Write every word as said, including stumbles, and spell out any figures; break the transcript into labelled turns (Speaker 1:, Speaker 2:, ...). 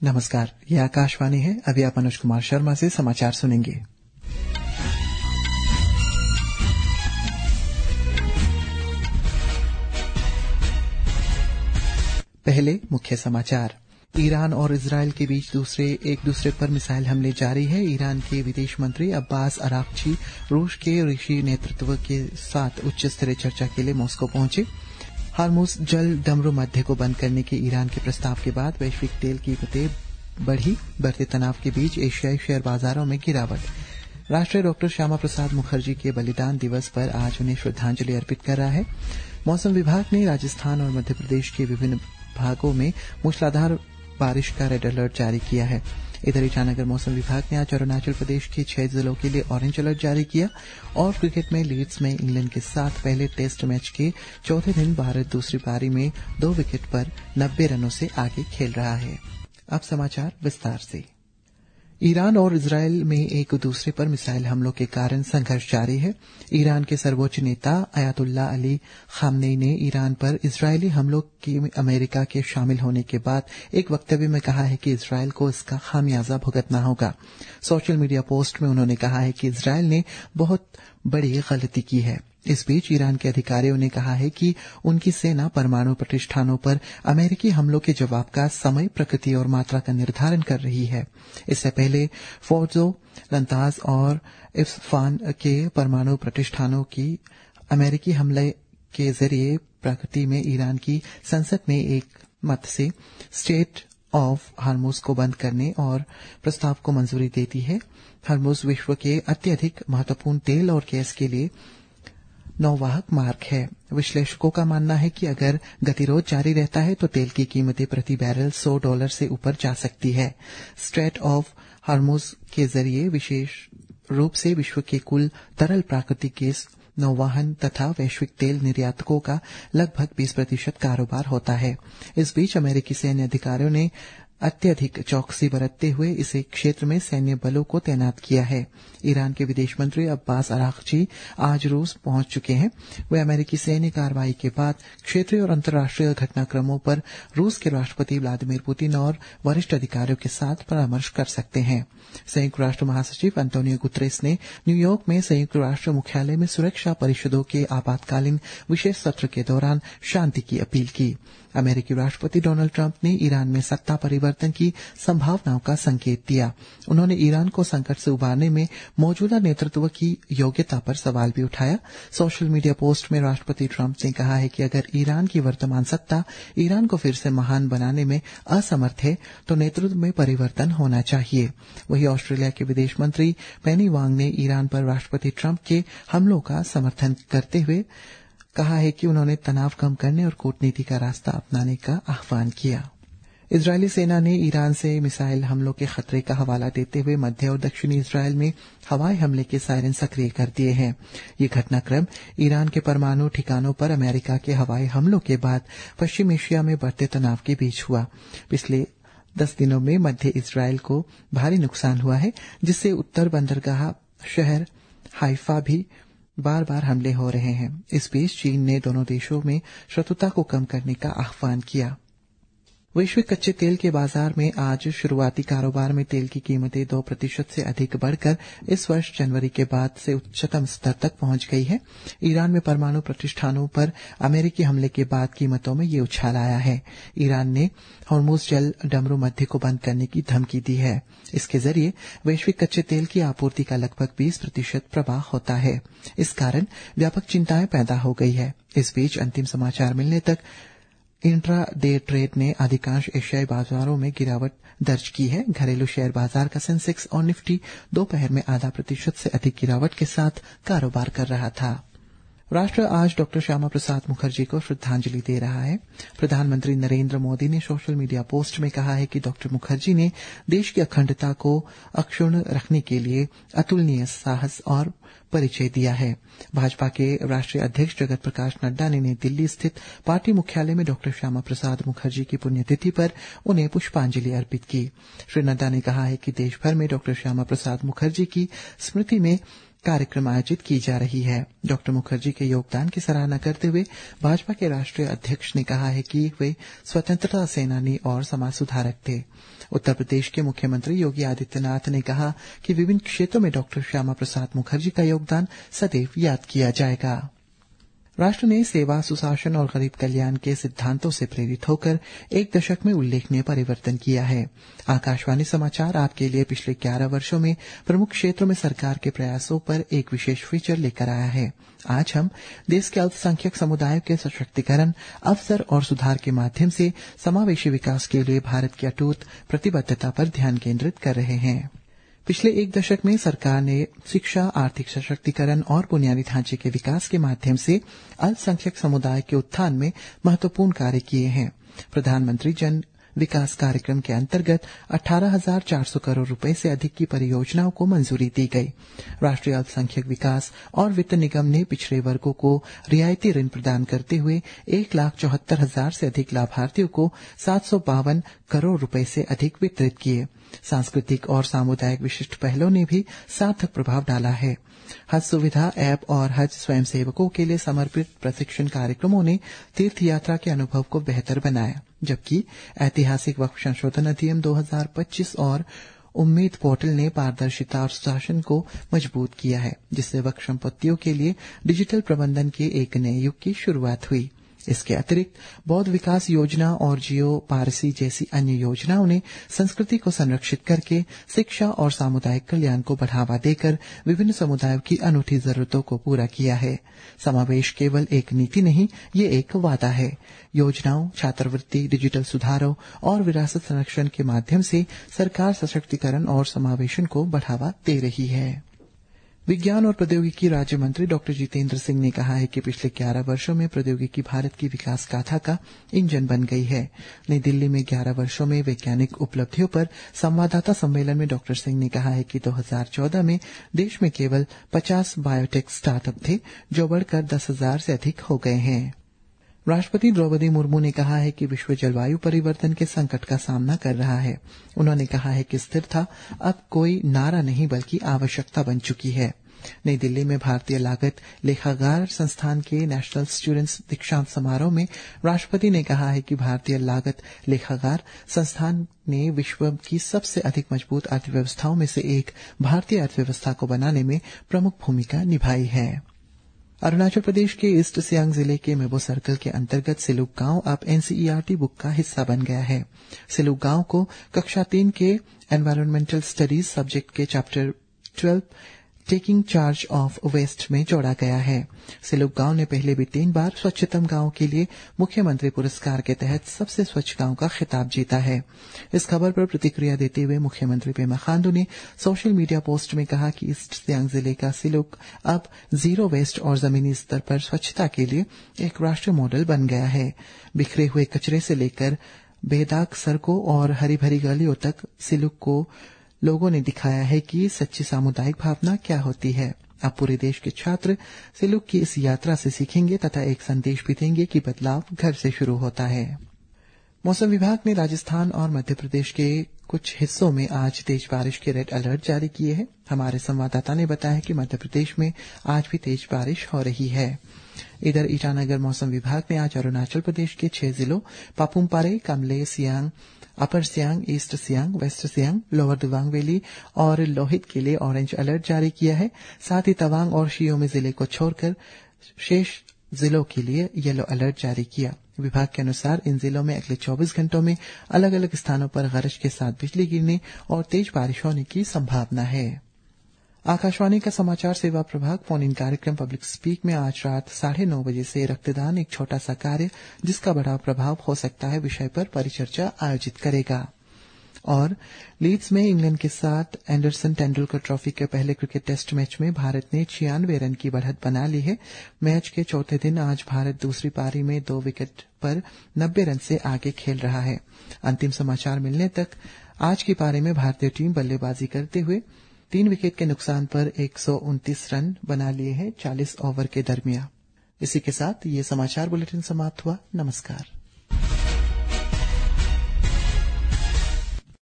Speaker 1: नमस्कार, ये आकाशवाणी है। अभी आप अनुज कुमार शर्मा से समाचार सुनेंगे। पहले मुख्य समाचार। ईरान और इजरायल के बीच दूसरे एक दूसरे पर मिसाइल हमले जारी है। ईरान के विदेश मंत्री अब्बास अराक्ची रूस के ऋषि नेतृत्व के साथ उच्च स्तरीय चर्चा के लिए मॉस्को पहुंचे। हार्मुज जल डमरू मध्य को बंद करने के ईरान के प्रस्ताव के बाद वैश्विक तेल की कीमतें बढ़ी। बढ़ते तनाव के बीच एशियाई शेयर बाजारों में गिरावट। राष्ट्र डॉक्टर श्यामा प्रसाद मुखर्जी के बलिदान दिवस पर आज उन्हें श्रद्धांजलि अर्पित कर रहा है। मौसम विभाग ने राजस्थान और मध्य प्रदेश के विभिन्न भागों में मूसलाधार बारिश का रेड अलर्ट जारी किया है। इधर ईटानगर मौसम विभाग ने आज अरुणाचल प्रदेश के छह जिलों के लिए ऑरेंज अलर्ट जारी किया। और क्रिकेट में लीड्स में इंग्लैंड के साथ पहले टेस्ट मैच के चौथे दिन भारत दूसरी पारी में दो विकेट पर नब्बे रनों से आगे खेल रहा है। अब समाचार विस्तार से। ईरान और इजरायल में एक दूसरे पर मिसाइल हमलों के कारण संघर्ष जारी है। ईरान के सर्वोच्च नेता अयातुल्लाह अली खामनेई ने ईरान पर इजरायली हमलों के अमेरिका के शामिल होने के बाद एक वक्तव्य में कहा है कि इजरायल को इसका खामियाजा भुगतना होगा। सोशल मीडिया पोस्ट में उन्होंने कहा है कि इजरायल ने बहुत बड़ी गलती की है। इस बीच ईरान के अधिकारियों ने कहा है कि उनकी सेना परमाणु प्रतिष्ठानों पर अमेरिकी हमलों के जवाब का समय, प्रकृति और मात्रा का निर्धारण कर रही है। इससे पहले फोर्जो, लंताज और इस्फान के परमाणु प्रतिष्ठानों की अमेरिकी हमले के जरिए प्रकृति में ईरान की संसद में एक मत से स्टेट ऑफ हार्मुज को बंद करने और प्रस्ताव को मंजूरी देती है। हार्मुज विश्व के अत्यधिक महत्वपूर्ण तेल और गैस के लिए नौवाहक मार्ग है। विश्लेषकों का मानना है कि अगर गतिरोध जारी रहता है तो तेल की कीमतें प्रति बैरल सौ डॉलर से ऊपर जा सकती है। स्ट्रेट ऑफ हार्मुज के जरिए विशेष रूप से विश्व के कुल तरल प्राकृतिक गैस नौवहन तथा वैश्विक तेल निर्यातकों का लगभग बीस प्रतिशत कारोबार होता है। इस बीच अमेरिकी सैन्य अधिकारियों ने अत्यधिक चौकसी बरतते हुए इस क्षेत्र में सैन्य बलों को तैनात किया है। ईरान के विदेश मंत्री अब्बास अराक्ची आज रूस पहुंच चुके हैं। वे अमेरिकी सैन्य कार्रवाई के बाद क्षेत्रीय और अंतर्राष्ट्रीय घटनाक्रमों पर रूस के राष्ट्रपति व्लादिमीर पुतिन और वरिष्ठ अधिकारियों के साथ परामर्श कर सकते हैं। संयुक्त राष्ट्र महासचिव अंतोनियो गुतरेस ने न्यूयॉर्क में संयुक्त राष्ट्र मुख्यालय में सुरक्षा परिषदों के आपातकालीन विशेष सत्र के दौरान शांति की अपील की। अमेरिकी राष्ट्रपति डोनाल्ड ट्रंप ने ईरान में सत्ता परिवर्तन की संभावनाओं का संकेत दिया। उन्होंने ईरान को संकट से उबारने में मौजूदा नेतृत्व की योग्यता पर सवाल भी उठाया। सोशल मीडिया पोस्ट में राष्ट्रपति ट्रंप ने कहा है कि अगर ईरान की वर्तमान सत्ता ईरान को फिर से महान बनाने में असमर्थ है तो नेतृत्व में परिवर्तन होना चाहिए। वहीं ऑस्ट्रेलिया के विदेश मंत्री पेनी वांग ने ईरान पर राष्ट्रपति ट्रंप के हमलों का समर्थन करते हुए कहा है कि उन्होंने तनाव कम करने और कूटनीति का रास्ता अपनाने का आह्वान किया। इजरायली सेना ने ईरान से मिसाइल हमलों के खतरे का हवाला देते हुए मध्य और दक्षिणी इजरायल में हवाई हमले के सायरन सक्रिय कर दिए हैं। ये घटनाक्रम ईरान के परमाणु ठिकानों पर अमेरिका के हवाई हमलों के बाद पश्चिम एशिया में बढ़ते तनाव के बीच हुआ। पिछले दस दिनों में मध्य इजरायल को भारी नुकसान हुआ है, जिससे उत्तर बंदरगाह शहर हाइफा भी बार बार हमले हो रहे हैं। इस बीच चीन ने दोनों देशों में शत्रुता को कम करने का आह्वान किया। वैश्विक कच्चे तेल के बाजार में आज शुरुआती कारोबार में तेल की कीमतें दो प्रतिशत से अधिक बढ़कर इस वर्ष जनवरी के बाद से उच्चतम स्तर तक पहुंच गई है। ईरान में परमाणु प्रतिष्ठानों पर अमेरिकी हमले के बाद कीमतों में ये उछाल आया है। ईरान ने हॉर्मुज जल डमरू मध्य को बंद करने की धमकी दी है। इसके जरिए वैश्विक कच्चे तेल की आपूर्ति का लगभग बीस प्रतिशत प्रवाह होता है। इस कारण व्यापक चिंताएं पैदा हो गई है। इस बीच अंतिम समाचार मिलने तक इंट्रा डे ट्रेड ने अधिकांश एशियाई बाजारों में गिरावट दर्ज की है। घरेलू शेयर बाजार का सेंसेक्स और निफ्टी दोपहर में आधा प्रतिशत से अधिक गिरावट के साथ कारोबार कर रहा था। राष्ट्र आज डॉक्टर श्यामा प्रसाद मुखर्जी को श्रद्धांजलि दे रहा है। प्रधानमंत्री नरेंद्र मोदी ने सोशल मीडिया पोस्ट में कहा है कि डॉक्टर मुखर्जी ने देश की अखंडता को अक्षुण्ण रखने के लिए अतुलनीय साहस और परिचय दिया है। भाजपा के राष्ट्रीय अध्यक्ष जगत प्रकाश नड्डा ने नई दिल्ली स्थित पार्टी मुख्यालय में डॉक्टर श्यामा प्रसाद मुखर्जी की पुण्यतिथि पर उन्हें पुष्पांजलि अर्पित की। श्री नड्डा ने कहा है कि देश भर में डॉक्टर श्यामा प्रसाद मुखर्जी की स्मृति में कार्यक्रम आयोजित की जा रही है। डॉक्टर मुखर्जी के योगदान की सराहना करते हुए भाजपा के राष्ट्रीय अध्यक्ष ने कहा है कि वे स्वतंत्रता सेनानी और समाज सुधारक थे। उत्तर प्रदेश के मुख्यमंत्री योगी आदित्यनाथ ने कहा कि विभिन्न क्षेत्रों में डॉक्टर श्यामा प्रसाद मुखर्जी का योगदान सदैव याद किया जाएगा। राष्ट्र ने सेवा, सुशासन और गरीब कल्याण के सिद्धांतों से प्रेरित होकर एक दशक में उल्लेखनीय परिवर्तन किया है। आकाशवाणी समाचार आपके लिए पिछले ग्यारह वर्षों में प्रमुख क्षेत्रों में सरकार के प्रयासों पर एक विशेष फीचर लेकर आया है। आज हम देश के अल्पसंख्यक समुदायों के सशक्तिकरण, अवसर और सुधार के माध्यम से समावेशी विकास के लिए भारत की अटूट प्रतिबद्धता पर ध्यान केंद्रित कर रहे हैं। पिछले एक दशक में सरकार ने शिक्षा, आर्थिक सशक्तिकरण और बुनियादी ढांचे के विकास के माध्यम से अल्पसंख्यक समुदाय के उत्थान में महत्वपूर्ण कार्य किए हैं। प्रधानमंत्री जन विकास कार्यक्रम के अंतर्गत अठारह हजार चार सौ करोड़ रुपए से अधिक की परियोजनाओं को मंजूरी दी गई। राष्ट्रीय अल्पसंख्यक विकास और वित्त निगम ने पिछड़े वर्गों को रियायती ऋण प्रदान करते हुए एक लाख चौहत्तर हजार से अधिक लाभार्थियों को सात सौ बावन करोड़ रुपए से अधिक वितरित किए। सांस्कृतिक और सामुदायिक विशिष्ट पहलों ने भी सार्थक प्रभाव डाला है। हज सुविधा ऐप और हज स्वयंसेवकों के लिए समर्पित प्रशिक्षण कार्यक्रमों ने तीर्थ यात्रा के अनुभव को बेहतर बनाया, जबकि ऐतिहासिक वक्फ संशोधन अधिनियम दो हजार पच्चीस और उम्मीद पोर्टल ने पारदर्शिता और सुशासन को मजबूत किया है, जिससे वक्फ संपत्तियों के लिए डिजिटल प्रबंधन के एक नए युग की शुरुआत हुई। इसके अतिरिक्त बौद्ध विकास योजना और जियो पारसी जैसी अन्य योजनाओं ने संस्कृति को संरक्षित करके शिक्षा और सामुदायिक कल्याण को बढ़ावा देकर विभिन्न समुदायों की अनूठी जरूरतों को पूरा किया है। समावेश केवल एक नीति नहीं, ये एक वादा है। योजनाओं, छात्रवृत्ति, डिजिटल सुधारों और विरासत संरक्षण के माध्यम से सरकार सशक्तिकरण और समावेशन को बढ़ावा दे रही है। विज्ञान और प्रौद्योगिकी राज्य मंत्री डॉक्टर जितेंद्र सिंह ने कहा है कि पिछले ग्यारह वर्षों में प्रौद्योगिकी भारत की विकास गाथा का इंजन बन गई है। नई दिल्ली में ग्यारह वर्षों में वैज्ञानिक उपलब्धियों पर संवाददाता सम्मेलन में डॉक्टर सिंह ने कहा है कि दो हजार चौदह में देश में केवल पचास बायोटेक स्टार्टअप थे, जो बढ़कर दस हजार से अधिक हो गए हैं। राष्ट्रपति द्रौपदी मुर्मू ने कहा है कि विश्व जलवायु परिवर्तन के संकट का सामना कर रहा है। उन्होंने कहा है कि स्थिरता अब कोई नारा नहीं बल्कि आवश्यकता बन चुकी है। नई दिल्ली में भारतीय लागत लेखागार संस्थान के नेशनल स्टूडेंट्स दीक्षांत समारोह में राष्ट्रपति ने कहा है कि भारतीय लागत लेखागार संस्थान ने विश्व की सबसे अधिक मजबूत अर्थव्यवस्थाओं में से एक भारतीय अर्थव्यवस्था को बनाने में प्रमुख भूमिका निभाई है। अरुणाचल प्रदेश के ईस्ट सियांग जिले के मेबो सर्कल के अंतर्गत सिलुक गांव अब एनसीईआरटी बुक का हिस्सा बन गया है। सिलुक गांव को कक्षा तीन के एनवायरमेंटल स्टडीज सब्जेक्ट के chapter twelve taking charge of waste में जोड़ा गया है। सिलुक गांव ने पहले भी तीन बार स्वच्छतम गांव के लिए मुख्यमंत्री पुरस्कार के तहत सबसे स्वच्छ गांव का खिताब जीता है। इस खबर पर प्रतिक्रिया देते हुए मुख्यमंत्री पेमा खांडू ने सोशल मीडिया पोस्ट में कहा कि ईस्ट सियांग जिले का सिलुक अब जीरो वेस्ट और जमीनी स्तर पर स्वच्छता के लिए एक राष्ट्रीय मॉडल बन गया है। बिखरे हुए कचरे से लेकर बेदाग सड़कों और हरी भरी गलियों तक सिलुक को लोगों ने दिखाया है कि सच्ची सामुदायिक भावना क्या होती है। अब पूरे देश के छात्र सिलुक की इस यात्रा से सीखेंगे तथा एक संदेश भी देंगे कि बदलाव घर से शुरू होता है। मौसम विभाग ने राजस्थान और मध्य प्रदेश के कुछ हिस्सों में आज तेज बारिश के रेड अलर्ट जारी किए हैं। हमारे संवाददाता ने बताया कि मध्य प्रदेश में आज भी तेज बारिश हो रही है। इधर ईटानगर मौसम विभाग ने आज अरुणाचल प्रदेश के छह जिलों Papumpare, Kamle, Siang, upper Siang, east Siang, west Siang, lower Dibang valley और लोहित के लिए ऑरेंज अलर्ट जारी किया है। साथ ही तवांग और शियोमी जिले को छोड़कर शेष जिलों के लिए येलो अलर्ट जारी किया। विभाग के अनुसार इन जिलों में अगले चौबीस घंटों में अलग अलग स्थानों पर गरज के साथ बिजली गिरने और तेज बारिश होने की संभावना है। आकाशवाणी का समाचार सेवा प्रभाग फोन इन कार्यक्रम पब्लिक स्पीक में आज रात साढ़े नौ बजे से रक्तदान एक छोटा सा कार्य जिसका बड़ा प्रभाव हो सकता है विषय पर परिचर्चा आयोजित करेगा। और लीड्स में इंग्लैंड के साथ एंडरसन तेंदुलकर ट्रॉफी के पहले क्रिकेट टेस्ट मैच में भारत ने छियानवे रन की बढ़त बना ली है। मैच के चौथे दिन आज भारत दूसरी पारी में दो विकेट पर नब्बे रन से आगे खेल रहा है। अंतिम समाचार मिलने तक आज की पारी में भारतीय टीम बल्लेबाजी करते हुए तीन विकेट के नुकसान पर एक सौ उनतीस रन बना लिए हैं चालीस ओवर के दरमियान। इसी के साथ ये समाचार बुलेटिन समाप्त हुआ। नमस्कार।